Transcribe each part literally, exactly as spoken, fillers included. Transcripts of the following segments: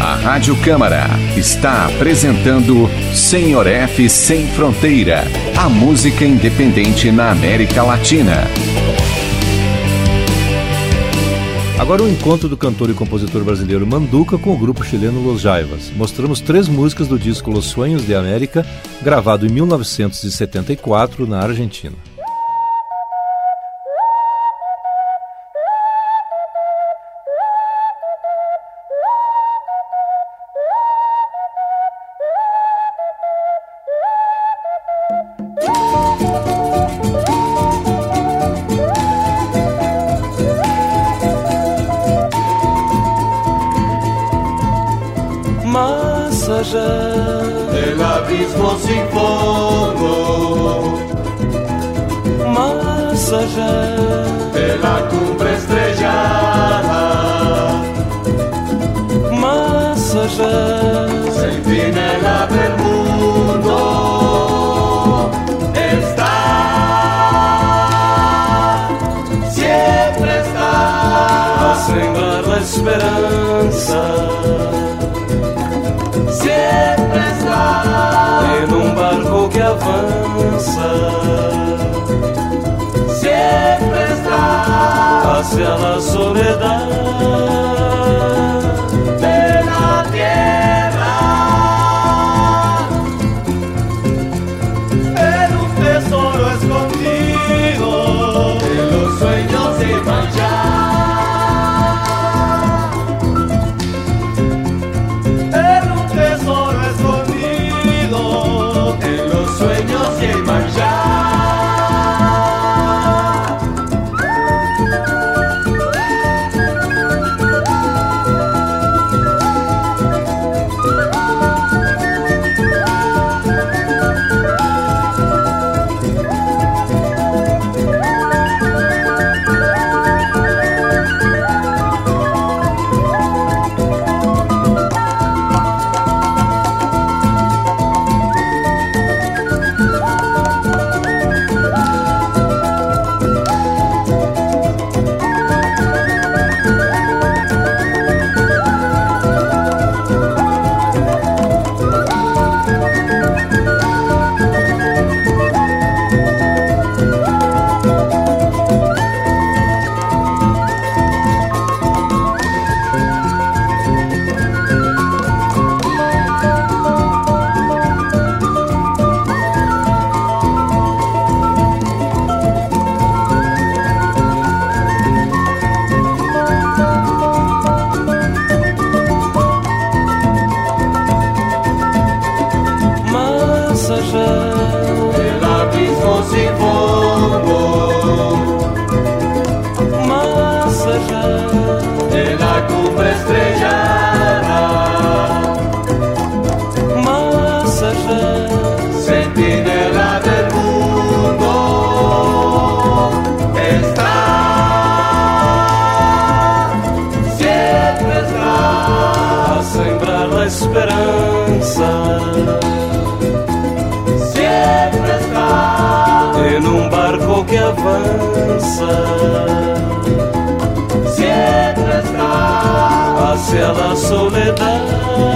A Rádio Câmara está apresentando Senhor F Sem Fronteira, a música independente na América Latina. Agora o encontro do cantor e compositor brasileiro Manduca com o grupo chileno Los Jaivas. Mostramos três músicas do disco Los Sueños de América, gravado em mil novecentos e setenta e quatro na Argentina. Más allá del abismo sin fondo, más allá de la cumbre estrellada, más allá sin fin el abre el mundo, está, siempre está a sembrar la esperanza. Siempre está en un barco que avanza, siempre está hacia la soledad de la tierra, en un tesoro escondido de los sueños de Manchar. Esperanza siempre está en un barco que avanza, siempre está hacia la soledad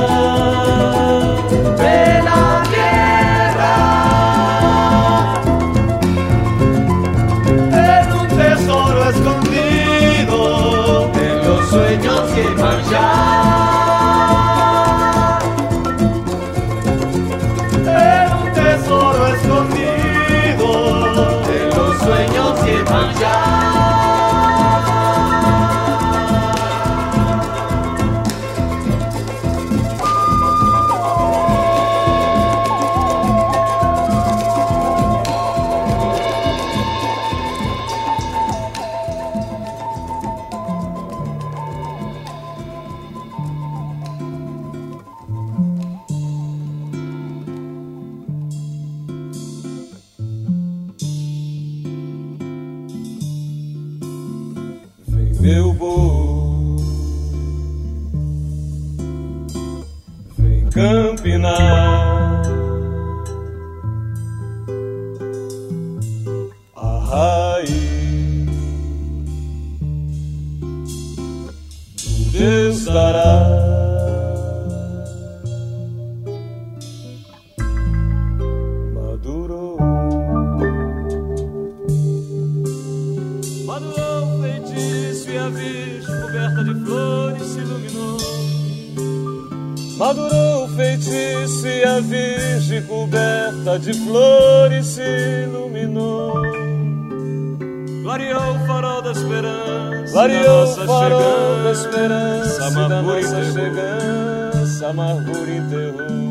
de la tierra, en un tesoro escondido en los sueños que marchan. Escondido de los sueños que van ya. Meu boi, vem campinar a raiz do Deus dará noite se iluminou. Madurou o feitiço e a virgem coberta de flores se iluminou. Clareou o farol da esperança, clareou o farol da esperança, amargura da nossa chegança, amargura enterrou.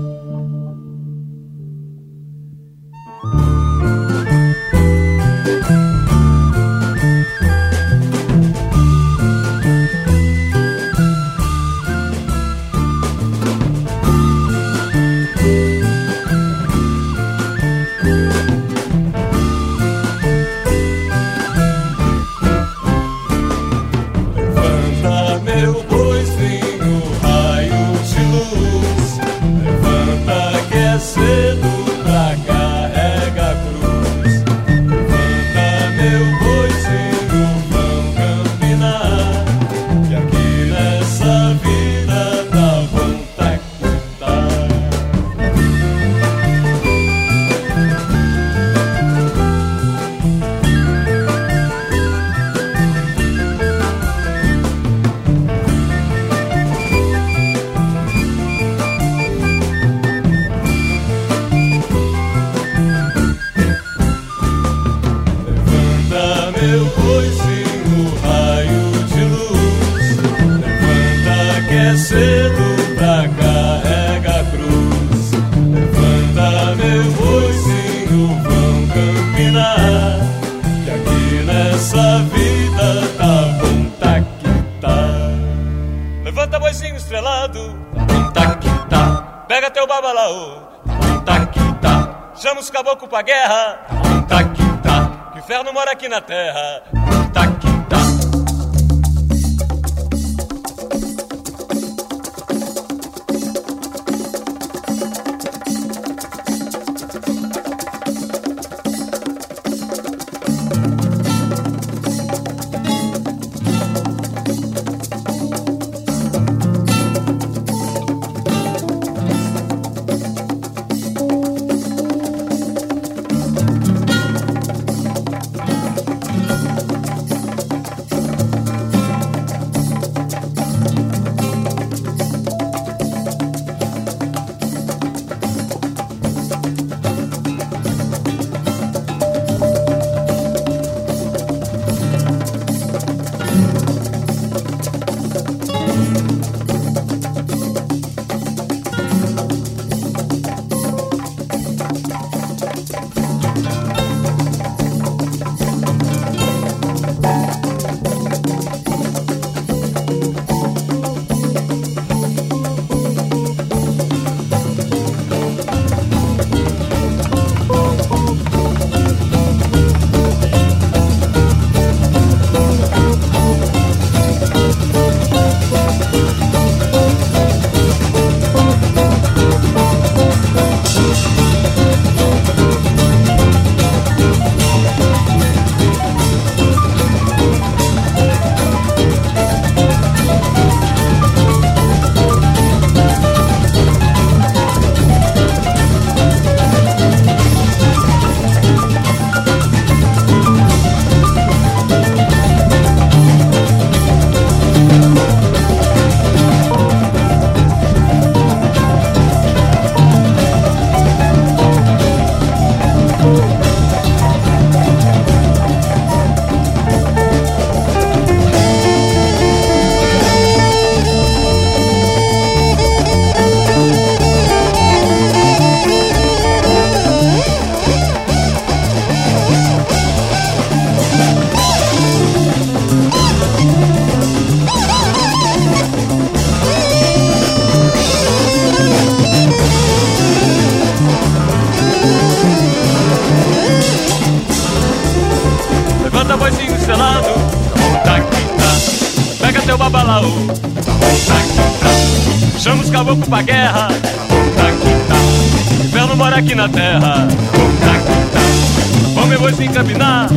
Chama os caboclos pra guerra. Tá que tá. Que inferno mora aqui na terra. Tá que tá. Chama os caboclos pra guerra. Inferno mora aqui na terra. Vamos, eu vou se encabinar.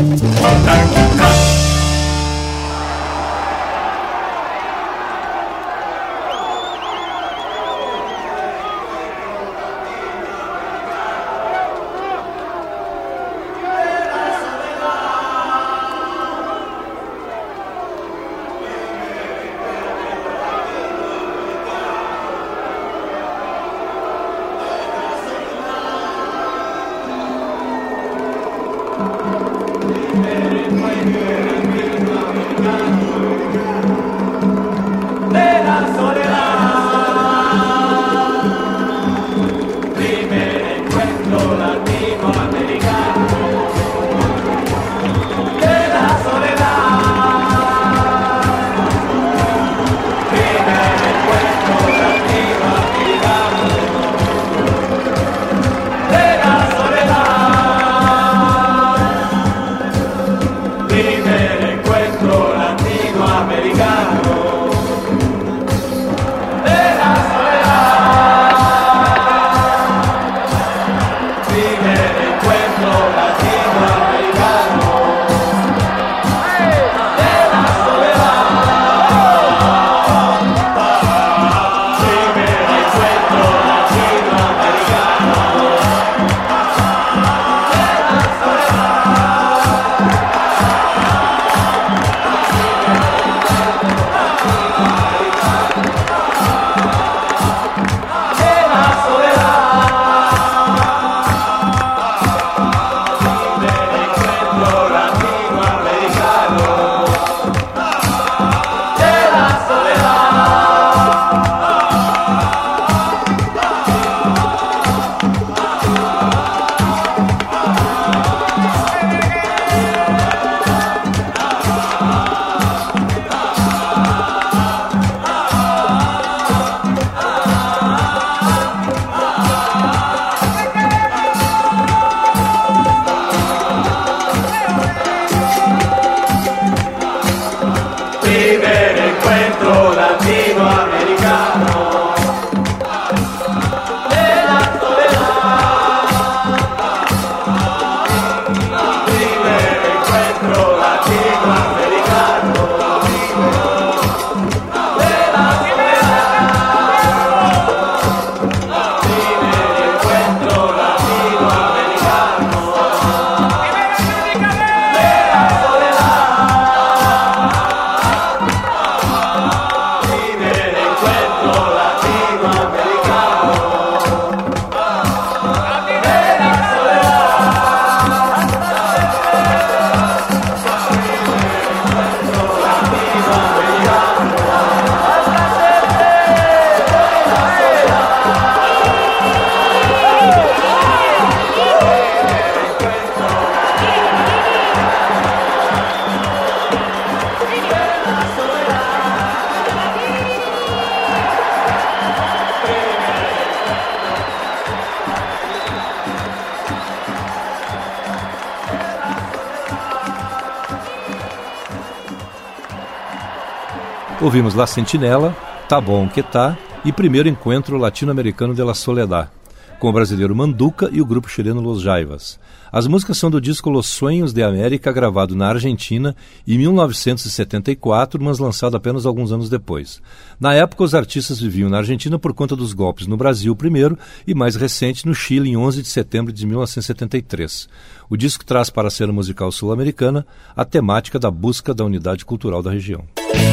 Ouvimos La Sentinela, Tá Bom Que Tá e Primeiro Encontro Latino-Americano de la Soledad, com o brasileiro Manduca e o grupo chileno Los Jaivas. As músicas são do disco Los Sueños de América, gravado na Argentina em mil novecentos e setenta e quatro, mas lançado apenas alguns anos depois. Na época, os artistas viviam na Argentina por conta dos golpes no Brasil primeiro e, mais recente, no Chile em onze de setembro de mil novecentos e setenta e três. O disco traz para a cena musical sul-americana a temática da busca da unidade cultural da região.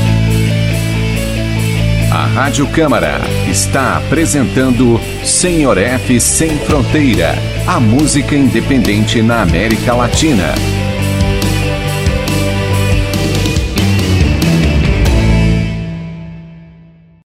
A Rádio Câmara está apresentando Senhor F Sem Fronteira, a música independente na América Latina.